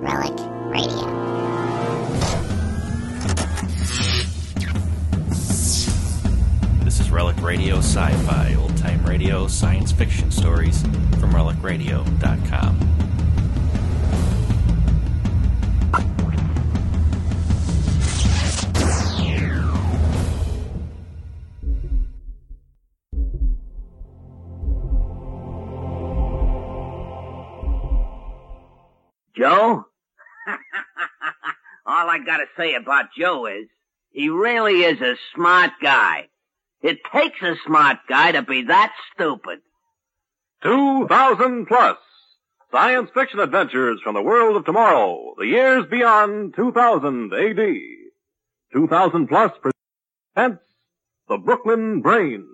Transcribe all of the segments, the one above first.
Relic Radio. This is Relic Radio Sci-Fi, old-time radio, science fiction stories from RelicRadio.com. Joe? All I gotta say about Joe is, he really is a smart guy. It takes a smart guy to be that stupid. 2000 plus. Science fiction adventures from the world of tomorrow, the years beyond 2000 AD. 2000 plus presents The Brooklyn Brain.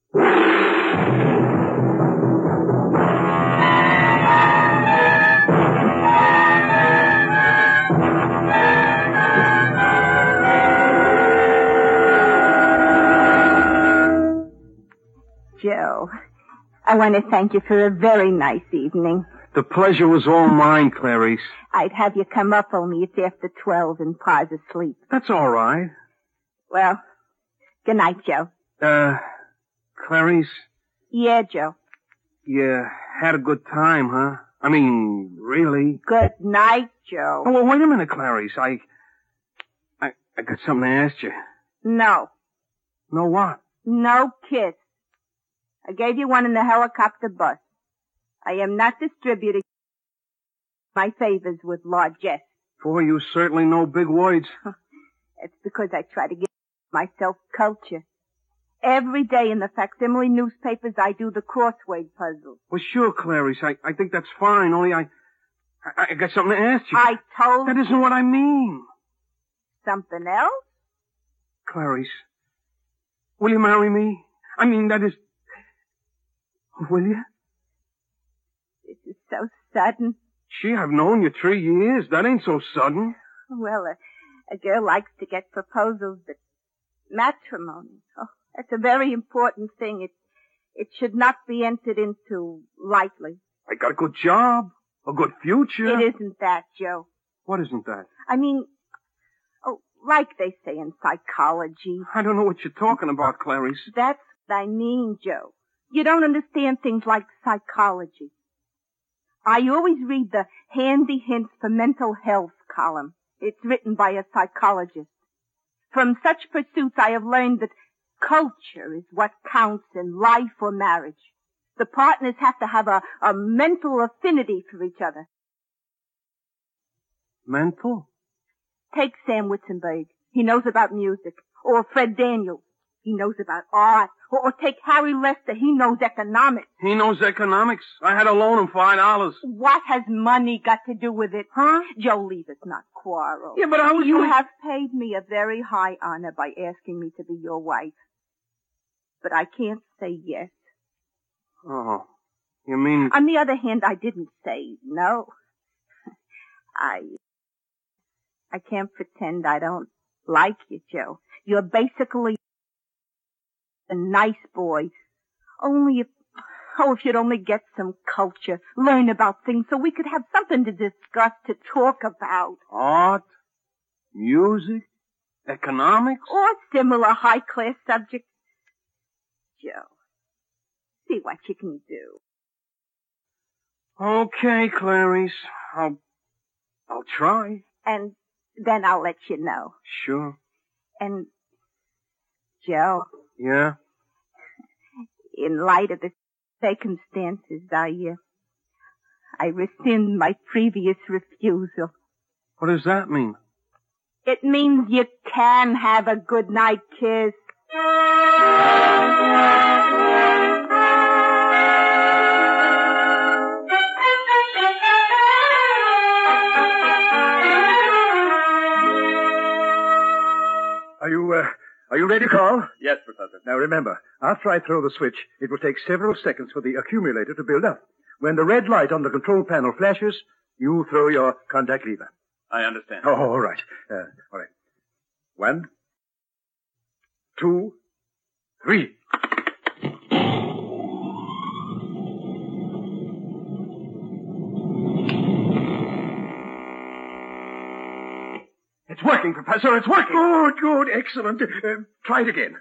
Joe, I want to thank you for a very nice evening. The pleasure was all mine, Clarice. I'd have you come up, only it's after 12 and Pa's asleep. That's all right. Well, good night, Joe. Clarice? Yeah, Joe. You had a good time, huh? I mean, really? Good night, Joe. Oh, well, wait a minute, Clarice. I got something to ask you. No. No what? No kiss. I gave you one in the helicopter bus. I am not distributing my favors with largesse. Boy, you certainly know big words. It's because I try to give myself culture. Every day in the facsimile newspapers, I do the crossword puzzle. Well, sure, Clarice. I think that's fine, only I got something to ask you. I told That isn't what I mean. Something else? Clarice, will you marry me? I mean, that is... Will you? This is so sudden. Gee, I've known you 3 years. That ain't so sudden. Well, a girl likes to get proposals, but matrimony, that's a very important thing. It should not be entered into lightly. I got a good job, a good future. It isn't that, Joe. What isn't that? I mean, like they say in psychology. I don't know what you're talking about, Clarice. That's what I mean, Joe. You don't understand things like psychology. I always read the Handy Hints for Mental Health column. It's written by a psychologist. From such pursuits, I have learned that culture is what counts in life or marriage. The partners have to have a mental affinity for each other. Mental? Take Sam Witzenberg. He knows about music. Or Fred Daniels. He knows about art. Or take Harry Lester. He knows economics. He knows economics. I had to loan him $5. What has money got to do with it? Huh? Joe, leave us not quarrel. Yeah, but I was... You have paid me a very high honor by asking me to be your wife. But I can't say yes. Oh, you mean... On the other hand, I didn't say no. I can't pretend I don't like you, Joe. You're basically a nice boy. Only if you'd only get some culture, learn about things so we could have something to discuss, to talk about. Art, music, economics? Or similar high-class subjects. Joe, see what you can do. Okay, Clarice. I'll try. And then I'll let you know. Sure. And, Joe. Yeah? In light of the circumstances, I rescind my previous refusal. What does that mean? It means you can have a good night kiss. Are you ready, Carl? Yes, Professor. Now remember, after I throw the switch, it will take several seconds for the accumulator to build up. When the red light on the control panel flashes, you throw your contact lever. I understand. Oh, all right. All right. 1, 2, 3. It's working, Professor. It's working. Good, excellent. Try it again.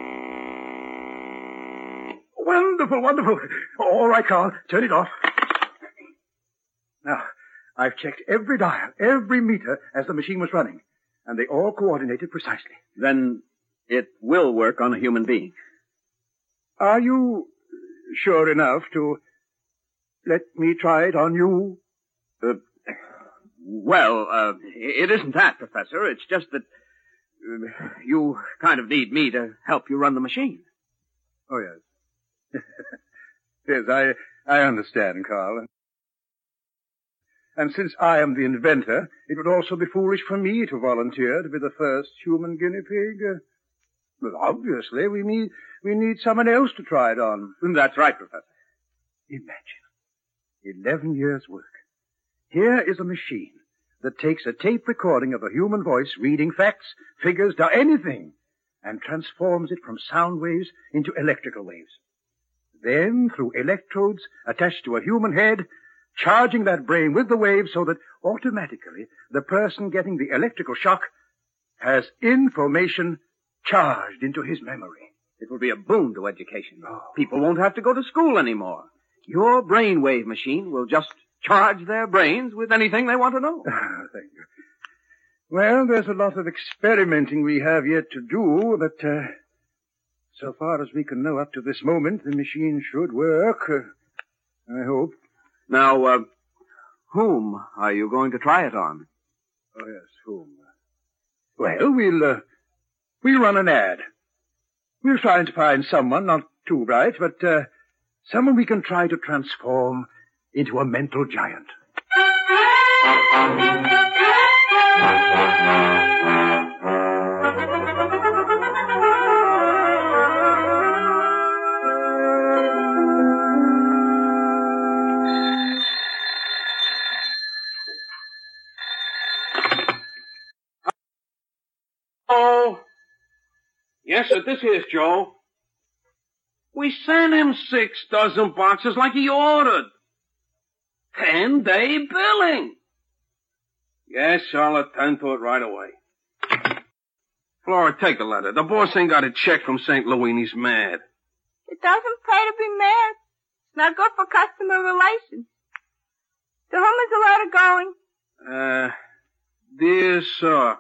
Wonderful. All right, Carl, turn it off. Now, I've checked every dial, every meter as the machine was running, and they all coordinated precisely. Then it will work on a human being. Are you sure enough to let me try it on you? It isn't that, Professor. It's just that you kind of need me to help you run the machine. Oh, yes. Yes, I understand, Carl. And since I am the inventor, it would also be foolish for me to volunteer to be the first human guinea pig. But obviously, we need someone else to try it on. That's right, Professor. Imagine. 11 years' work. Here is a machine that takes a tape recording of a human voice reading facts, figures, anything, and transforms it from sound waves into electrical waves. Then, through electrodes attached to a human head, charging that brain with the waves so that automatically the person getting the electrical shock has information charged into his memory. It will be a boon to education. People won't have to go to school anymore. Your brainwave machine will just charge their brains with anything they want to know. Thank you. Well, there's a lot of experimenting we have yet to do, but so far as we can know up to this moment, the machine should work. I hope. Now, whom are you going to try it on? Oh, yes, whom? Well, we'll run an ad. We'll try to find someone, not too bright, but someone we can try to transform into a mental giant. Oh, yes, sir, this here's Joe. We sent him 6 dozen boxes like he ordered. 10-day billing. Yes, I'll attend to it right away. Flora, take the letter. The boss ain't got a check from St. Louis and he's mad. It doesn't pay to be mad. It's not good for customer relations. To whom is the letter going? Dear sir,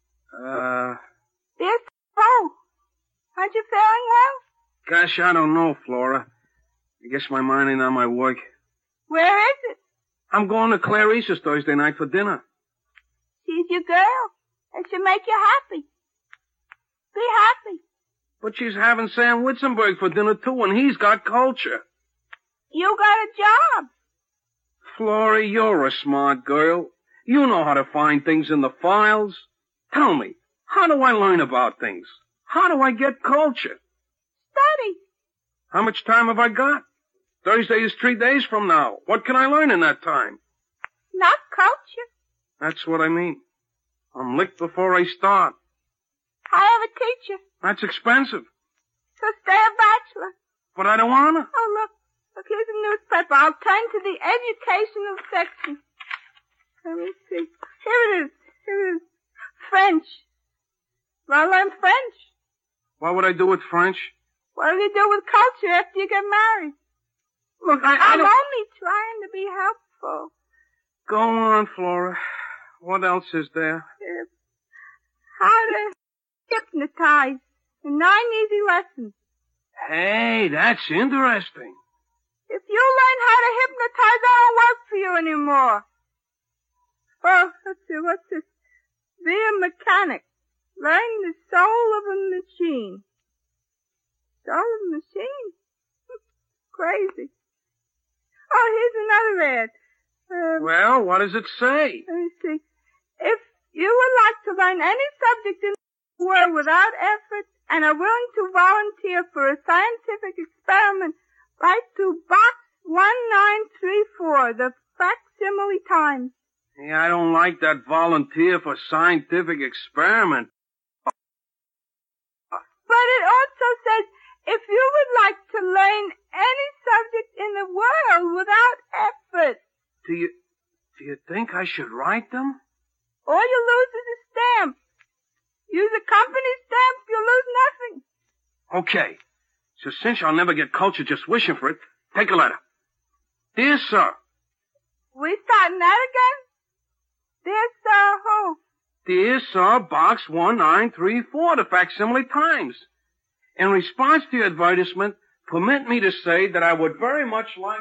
Dear who? Aren't you feeling well? Gosh, I don't know, Flora. I guess my mind ain't on my work. Where is it? I'm going to Clarice's Thursday night for dinner. She's your girl. It should make you happy. Be happy. But she's having Sam Witzenberg for dinner, too, and he's got culture. You got a job. Flora, you're a smart girl. You know how to find things in the files. Tell me, how do I learn about things? How do I get culture? Study. How much time have I got? Thursday is 3 days from now. What can I learn in that time? Not culture. That's what I mean. I'm licked before I start. I have a teacher. That's expensive. So stay a bachelor. But I don't wanna. Oh, look. Look, here's a newspaper. I'll turn to the educational section. Let me see. Here it is. French. Wanna learn French? What would I do with French? What do you do with culture after you get married? Look, I'm I don't... only trying to be helpful. Go on, Flora. What else is there? How to hypnotize in 9 easy lessons. Hey, that's interesting. If you learn how to hypnotize, I don't work for you anymore. Oh, let's see, what's this? Be a mechanic. Learn the soul of a machine. Soul of a machine? Crazy. Oh, here's another ad. Well, what does it say? Let me see. If you would like to learn any subject in the world without effort and are willing to volunteer for a scientific experiment, write to Box 1934, the Facsimile Times. Yeah, I don't like that volunteer for scientific experiment. But it also says, if you would like to learn any subject in the world without effort. Do you think I should write them? All you lose is a stamp. Use a company stamp, you lose nothing. Okay. So since I'll never get culture just wishing for it, take a letter. Dear Sir. We starting that again? Dear Sir who? Dear Sir, Box 1934, the Facsimile Times. In response to your advertisement, permit me to say that I would very much like...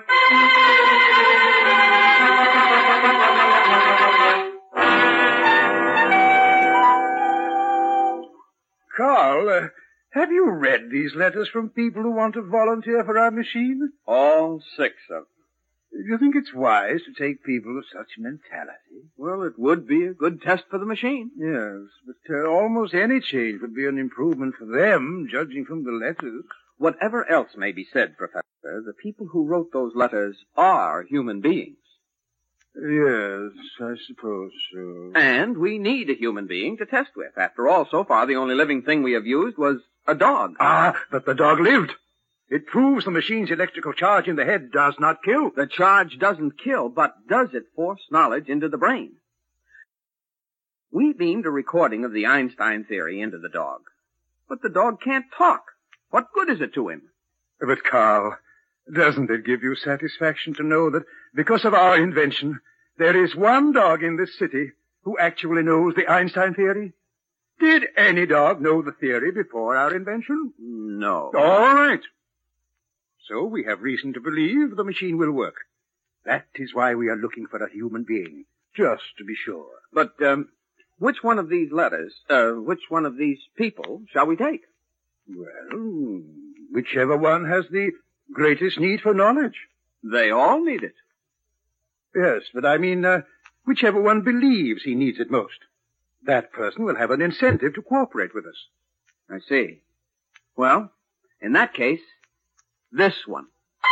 Carl, have you read these letters from people who want to volunteer for our machine? All 6 of them. Do you think it's wise to take people of such mentality? Well, it would be a good test for the machine. Yes, but almost any change would be an improvement for them, judging from the letters. Whatever else may be said, Professor, the people who wrote those letters are human beings. Yes, I suppose so. And we need a human being to test with. After all, so far, the only living thing we have used was a dog. Ah, but the dog lived. It proves the machine's electrical charge in the head does not kill. The charge doesn't kill, but does it force knowledge into the brain? We beamed a recording of the Einstein theory into the dog. But the dog can't talk. What good is it to him? But, Carl, doesn't it give you satisfaction to know that because of our invention, there is one dog in this city who actually knows the Einstein theory? Did any dog know the theory before our invention? No. All right. So we have reason to believe the machine will work. That is why we are looking for a human being, just to be sure. But, which one of these people shall we take? Well, whichever one has the greatest need for knowledge. They all need it. Yes, but I mean, whichever one believes he needs it most. That person will have an incentive to cooperate with us. I see. Well, in that case, this one.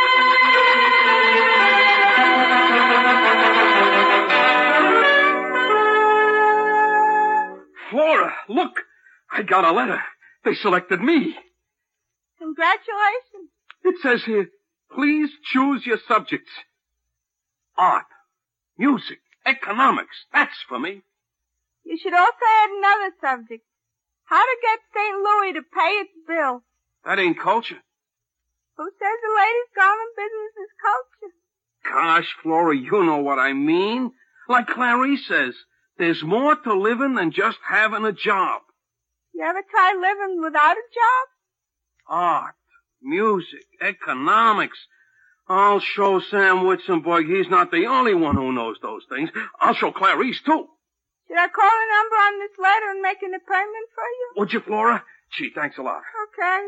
Flora, look! I got a letter. They selected me. Congratulations. It says here, please choose your subjects. Art, music, economics. That's for me. You should also add another subject. How to get St. Louis to pay its bill. That ain't culture. Who says the ladies' garment business is culture? Gosh, Flora, you know what I mean. Like Clarice says, there's more to living than just having a job. You ever try living without a job? Art, music, economics. I'll show Sam Witzenberg he's not the only one who knows those things. I'll show Clarice, too. Should I call a number on this letter and make an appointment for you? Would you, Flora? Gee, thanks a lot. Okay.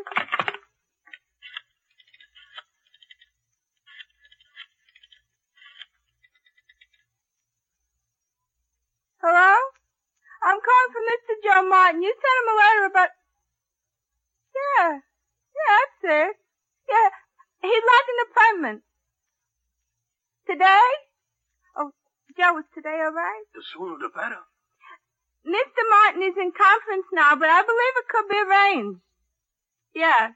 Hello? I'm calling for Mr. Joe Martin. You sent him a letter about... Yeah, that's it. Yeah, he'd like an appointment. Today? Oh, Joe, is today all right? The sooner the better. Mr. Martin is in conference now, but I believe it could be arranged. Yeah.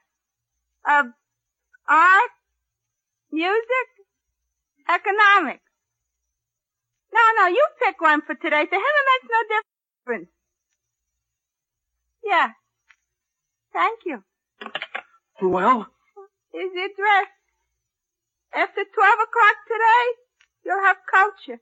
Art, music, economics. No, you pick one for today. To him it makes no difference. Yeah. Thank you. Well? Here's the address. After 12 o'clock today, you'll have culture.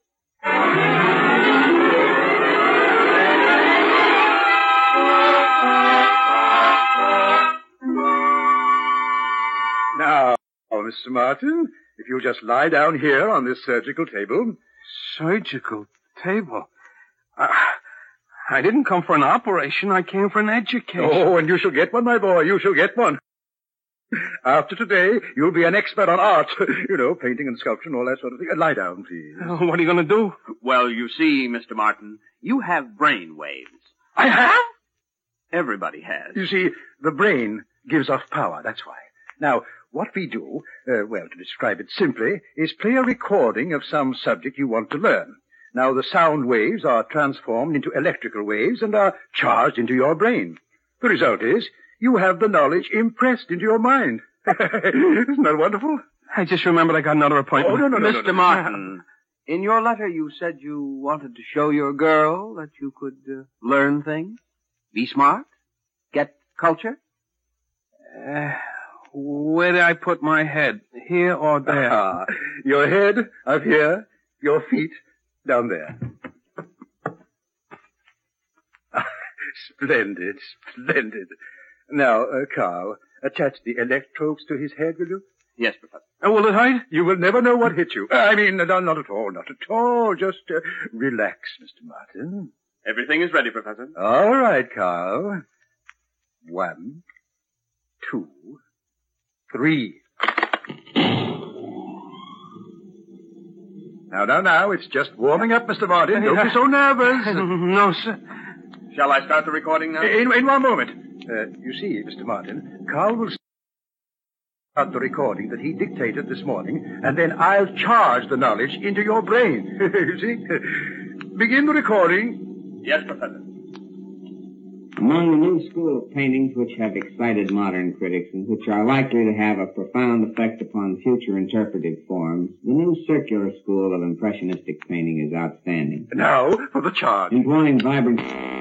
Now, Mr. Martin, if you'll just lie down here on this surgical table. Surgical table? I didn't come for an operation. I came for an education. Oh, and you shall get one, my boy. You shall get one. After today, you'll be an expert on art. You know, painting and sculpture and all that sort of thing. Lie down, please. What are you going to do? Well, you see, Mr. Martin, you have brain waves. I have? Everybody has. You see, the brain gives off power, that's why. Now, what we do, to describe it simply, is play a recording of some subject you want to learn. Now, the sound waves are transformed into electrical waves and are charged into your brain. The result is, you have the knowledge impressed into your mind. Isn't that wonderful? I just remembered I got another appointment. Oh, no. Mr. Martin, In your letter, you said you wanted to show your girl that you could learn things, be smart, get culture. Where did I put my head? Here or there? Your head up here, your feet down there. Splendid, splendid. Now, Carl, attach the electrodes to his head, will you? Yes, Professor. Will it hurt? You will never know what hit you. I mean, not at all, not at all. Just relax, Mr. Martin. Everything is ready, Professor. All right, Carl. 1, 2, 3. Now, it's just warming up, Mr. Martin. Don't be so nervous. No, sir. Shall I start the recording now? In one moment. You see, Mr. Martin, Carl will start the recording that he dictated this morning, and then I'll charge the knowledge into your brain. You see? Begin the recording. Yes, Professor. Among the new school of paintings which have excited modern critics and which are likely to have a profound effect upon future interpretive forms, the new circular school of impressionistic painting is outstanding. Now, for the charge. Employing vibrant...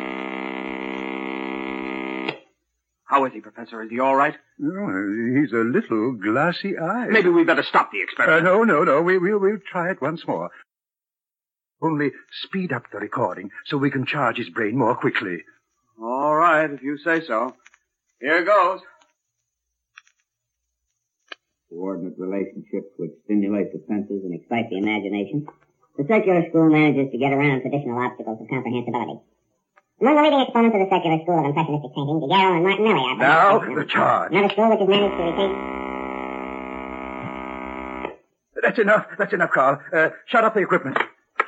How is he, Professor? Is he all right? Oh, he's a little glassy-eyed. Maybe we better stop the experiment. No. We'll try it once more. Only speed up the recording so we can charge his brain more quickly. All right, if you say so. Here goes. Coordinate relationships which stimulate the senses and excite the imagination. The circular school manages to get around traditional obstacles of comprehensibility. Among the leading exponents of the circular school of impressionistic painting, Daguerre and Martinelli are... Now, the charge. Another school which has managed to retain... That's enough, Carl. Shut up the equipment.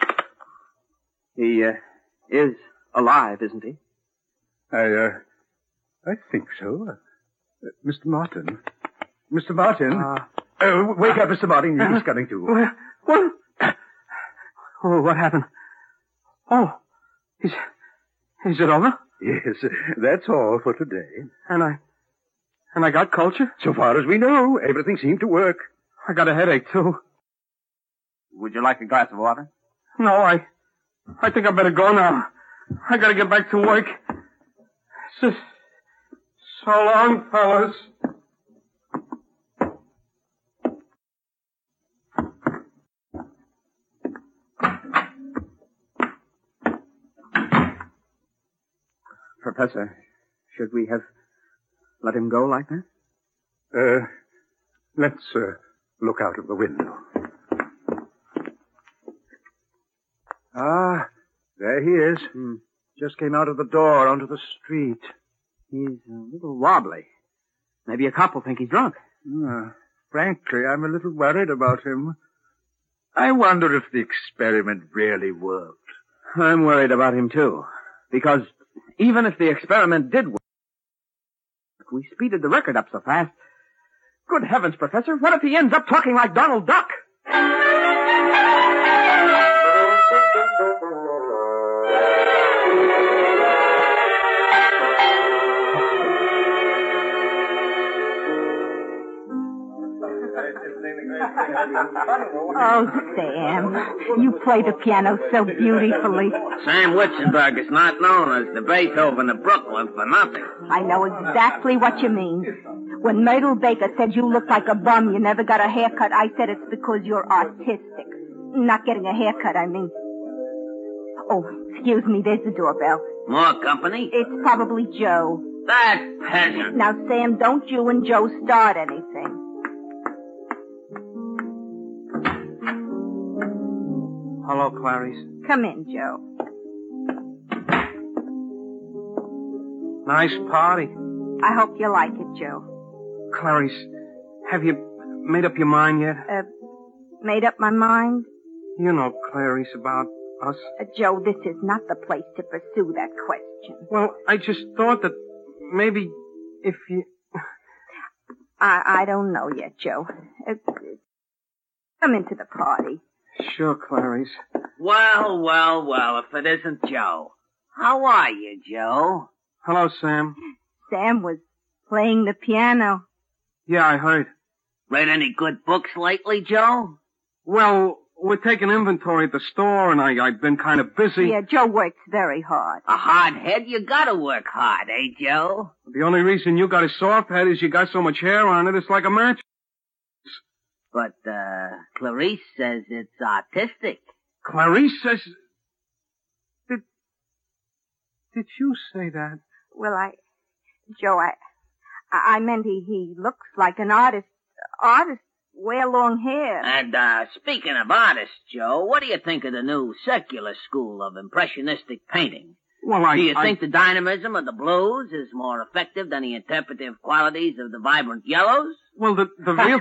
He, is alive, isn't he? I think so. Mr. Martin. Mr. Martin. Wake up, Mr. Martin. He's coming to. What? Oh, what happened? Oh, is it over? Yes, that's all for today. And I got culture? So far as we know, everything seemed to work. I got a headache, too. Would you like a glass of water? No, I think I better go now. I gotta get back to work. So long, fellas. Professor, should we have let him go like that? Let's look out of the window. Ah, there he is. Just came out of the door onto the street. He's a little wobbly. Maybe a cop will think he's drunk. Frankly, I'm a little worried about him. I wonder if the experiment really worked. I'm worried about him, too. Because even if the experiment did work, we speeded the record up so fast. Good heavens, Professor, what if he ends up talking like Donald Duck? Oh, Sam, you play the piano so beautifully. Sam Witzenberg is not known as the Beethoven of Brooklyn for nothing. I know exactly what you mean. When Myrtle Baker said you looked like a bum, you never got a haircut, I said it's because you're artistic. Not getting a haircut, I mean. Oh, excuse me, there's the doorbell. More company? It's probably Joe. That peasant. Now, Sam, don't you and Joe start anything. Hello, Clarice. Come in, Joe. Nice party. I hope you like it, Joe. Clarice, have you made up your mind yet? Made up my mind? You know, Clarice, about us. Joe, this is not the place to pursue that question. Well, I just thought that maybe if you... I don't know yet, Joe. Come into the party. Sure, Clarice. Well, if it isn't Joe. How are you, Joe? Hello, Sam. Sam was playing the piano. Yeah, I heard. Read any good books lately, Joe? Well, we're taking inventory at the store, and I've been kind of busy. Yeah, Joe works very hard. A hard head? You gotta work hard, eh, Joe? The only reason you got a soft head is you got so much hair on it, it's like a match. But, Clarice says it's artistic. Clarice says... Did you say that? Well, Joe, I meant he looks like an artist. Artists wear long hair. And, speaking of artists, Joe, what do you think of the new circular school of impressionistic painting? Well, Do you think the dynamism of the blues is more effective than the interpretive qualities of the vibrant yellows? Well, the real...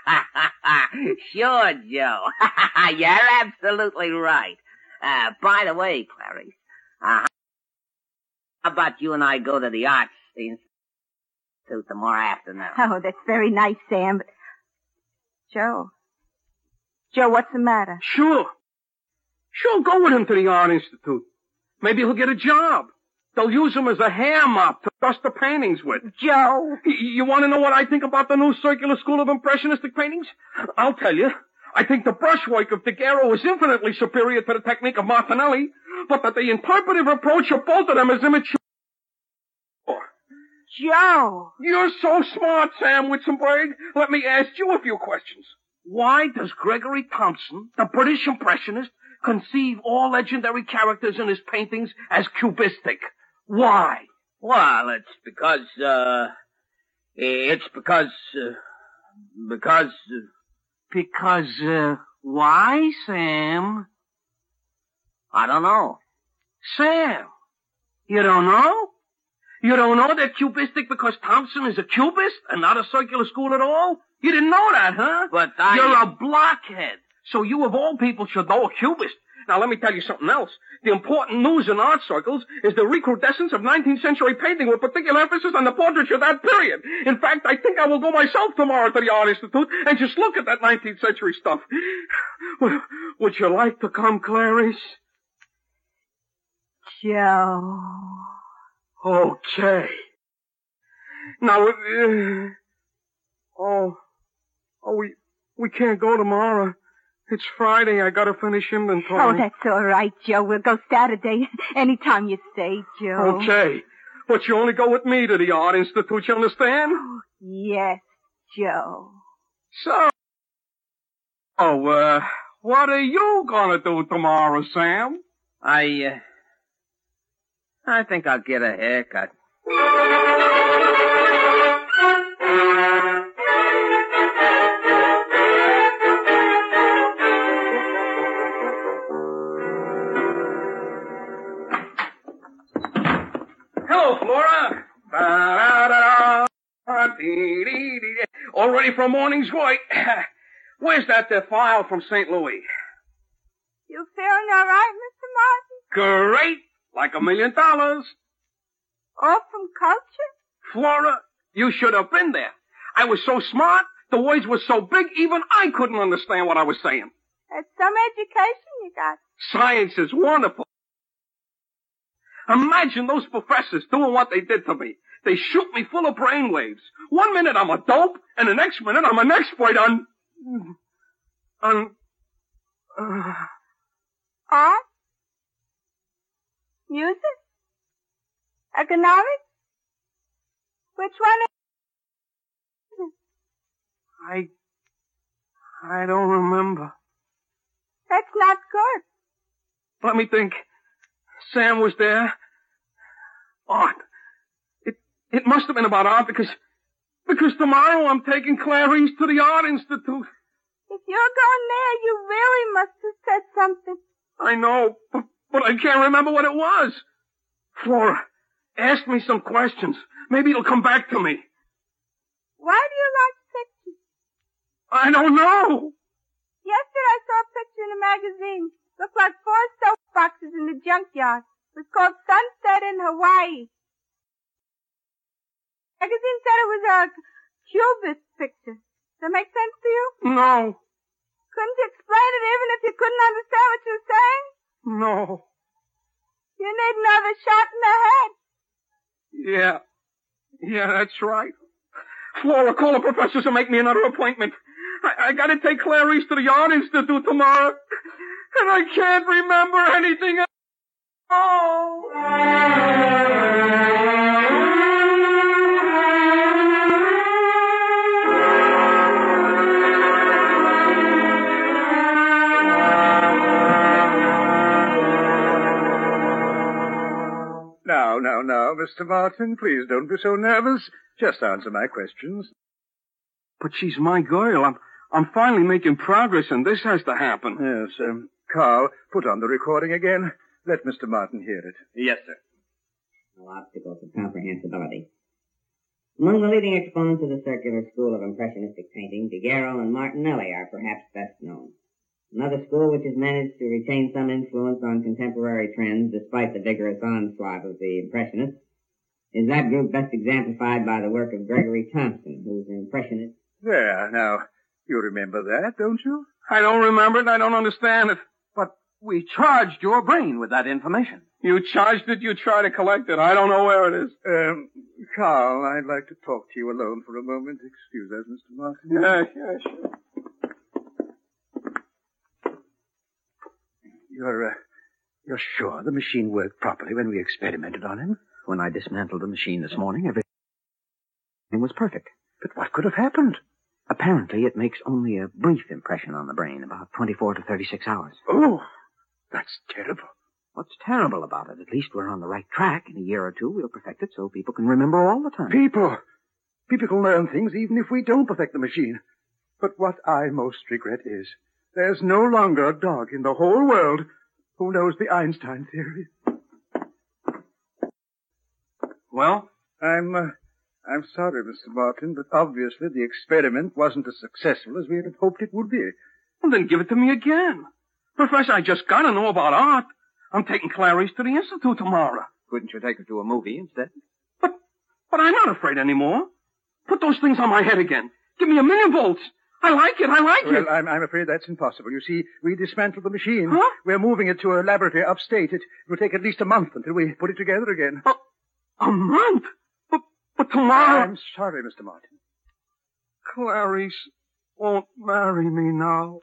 Sure, Joe. You're absolutely right. By the way, Clarice, how about you and I go to the Arts Institute tomorrow afternoon? Oh, that's very nice, Sam, but... Joe, what's the matter? Sure, go with him to the Art Institute. Maybe he'll get a job. They'll use him as a hair mop to dust the paintings with. Joe! You want to know what I think about the new circular school of impressionistic paintings? I'll tell you. I think the brushwork of Daguerre is infinitely superior to the technique of Martinelli, but that the interpretive approach of both of them is immature. Joe! You're so smart, Sam Witzenberg. Let me ask you a few questions. Why does Gregory Thompson, the British impressionist, conceive all legendary characters in his paintings as cubistic? Why? Well, it's because why, Sam? I don't know. Sam, you don't know? You don't know they're cubistic because Thompson is a cubist and not a circular school at all? You didn't know that, huh? But You're a blockhead. So you of all people should know a cubist. Now let me tell you something else. The important news in art circles is the recrudescence of 19th century painting with particular emphasis on the portraiture of that period. In fact, I think I will go myself tomorrow to the Art Institute and just look at that 19th century stuff. Would you like to come, Clarice? Joe. Okay. Now, we can't go tomorrow. It's Friday. I gotta finish inventory. Oh, that's all right, Joe. We'll go Saturday. Anytime you say, Joe. Okay. But you only go with me to the Art Institute, you understand? Oh, yes, Joe. So, what are you gonna do tomorrow, Sam? I think I'll get a haircut. Hello, Flora. All ready for morning's work. Where's that file from St. Louis? You feeling all right, Mr. Martin? Great. Like $1 million. All from culture? Flora, you should have been there. I was so smart, the words were so big, even I couldn't understand what I was saying. That's some education you got. Science is wonderful. Imagine those professors doing what they did to me. They shoot me full of brainwaves. 1 minute I'm a dope, and the next minute I'm an expert on Art? Music? Economics? Which one is it? I don't remember. That's not good. Let me think. Sam was there. Art. It must have been about art because tomorrow I'm taking Clarice to the Art Institute. If you're going there, you really must have said something. I know, but I can't remember what it was. Flora, ask me some questions. Maybe it'll come back to me. Why do you like pictures? I don't know. Yesterday I saw a picture in a magazine. Looked like 4 soap boxes in the junkyard. It was called Sunset in Hawaii. The magazine said it was a cubist picture. Does that make sense to you? No. Couldn't you explain it even if you couldn't understand what you were saying? No. You need another shot in the head. Yeah, that's right. Flora, call the professors and make me another appointment. I gotta take Clarice to the Art Institute tomorrow. And I can't remember anything at all. Now, Mr. Martin, please don't be so nervous. Just answer my questions. But she's my girl. I'm finally making progress, and this has to happen. Yes, Carl, put on the recording again. Let Mr. Martin hear it. Yes, sir. No obstacle to comprehensibility. Among the leading exponents of the circular school of impressionistic painting, Daguerre and Martinelli are perhaps best known. Another school which has managed to retain some influence on contemporary trends despite the vigorous onslaught of the Impressionists is that group best exemplified by the work of Gregory Thompson, whose Impressionist... There, now, you remember that, don't you? I don't remember it. I don't understand it. But we charged your brain with that information. You charged it, you try to collect it. I don't know where it is. Carl, I'd like to talk to you alone for a moment. Excuse us, Mr. Martin. Yeah, sure. You're sure the machine worked properly when we experimented on him? When I dismantled the machine this morning, everything was perfect. But what could have happened? Apparently, it makes only a brief impression on the brain, about 24 to 36 hours. Oh, that's terrible. What's terrible about it? At least we're on the right track. In a year or two, we'll perfect it so people can remember all the time. People can learn things even if we don't perfect the machine. But what I most regret is there's no longer a dog in the whole world who knows the Einstein theory. Well? I'm sorry, Mr. Martin, but obviously the experiment wasn't as successful as we had hoped it would be. Well, then give it to me again. Professor, I just gotta know about art. I'm taking Clarice to the Institute tomorrow. Couldn't you take her to a movie instead? But I'm not afraid anymore. Put those things on my head again. Give me 1,000,000 volts. I like it. Well, I'm afraid that's impossible. You see, we dismantled the machine. Huh? We're moving it to a laboratory upstate. It will take at least a month until we put it together again. A month? But tomorrow... I'm sorry, Mr. Martin. Clarice won't marry me now.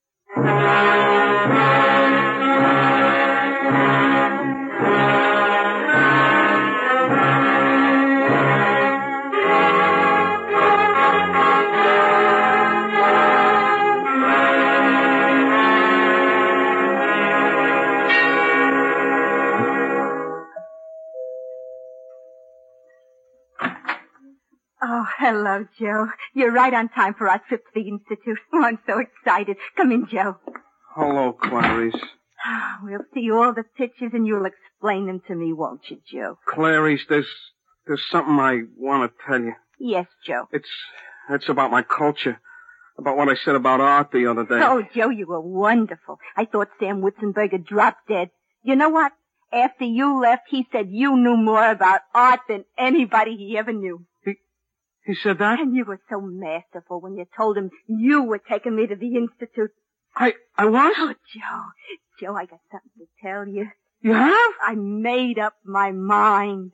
Oh, hello, Joe. You're right on time for our trip to the Institute. Oh, I'm so excited. Come in, Joe. Hello, Clarice. We'll see all the pictures and you'll explain them to me, won't you, Joe? Clarice, there's something I want to tell you. Yes, Joe. It's about my culture. About what I said about art the other day. Oh, Joe, you were wonderful. I thought Sam Witzenberger dropped dead. You know what? After you left, he said you knew more about art than anybody he ever knew. He said that? And you were so masterful when you told him you were taking me to the Institute. I was? Oh, Joe, I got something to tell you. You have? I made up my mind.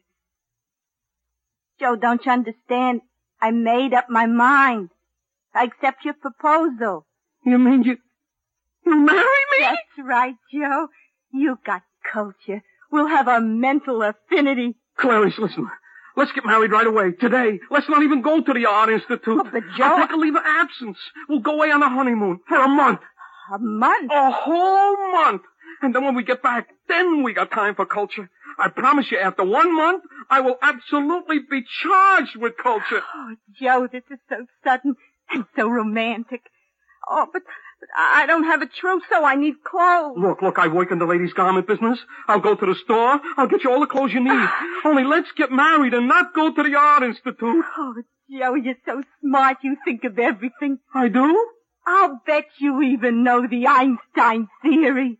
Joe, don't you understand? I made up my mind. I accept your proposal. You mean you marry me? That's right, Joe. You got culture. We'll have a mental affinity. Clarice, listen. Let's get married right away, today. Let's not even go to the Art Institute. Oh, but Joe... I'll take a leave of absence. We'll go away on a honeymoon for a month. A month? A whole month. And then when we get back, then we got time for culture. I promise you, after 1 month, I will absolutely be charged with culture. Oh, Joe, this is so sudden and so romantic. Oh, but I don't have a trousseau. I need clothes. Look, I work in the ladies' garment business. I'll go to the store. I'll get you all the clothes you need. Only let's get married and not go to the Art Institute. Oh, Joe, you're so smart. You think of everything. I do? I'll bet you even know the Einstein theory.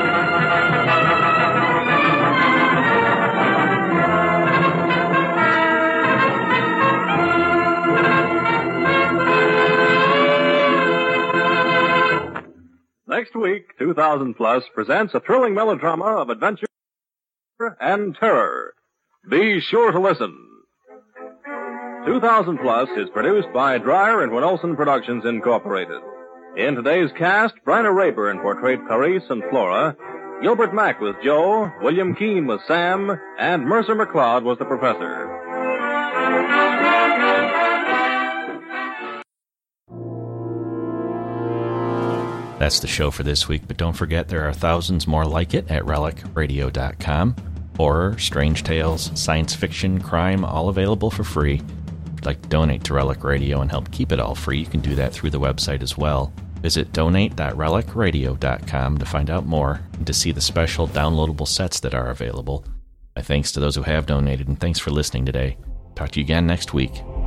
Next week, 2000 Plus presents a thrilling melodrama of adventure and terror. Be sure to listen. 2000 Plus is produced by Dreyer and Winolson Productions Incorporated. In today's cast, Bryna Rayburn portrayed Clarice and Flora, Gilbert Mack was Joe, William Keane was Sam, and Mercer McLeod was the professor. That's the show for this week, but don't forget there are thousands more like it at relicradio.com. Horror, strange tales, science fiction, crime, all available for free. If you'd like to donate to Relic Radio and help keep it all free, you can do that through the website as well. Visit donate.relicradio.com to find out more and to see the special downloadable sets that are available. My thanks to those who have donated, and thanks for listening today. Talk to you again next week.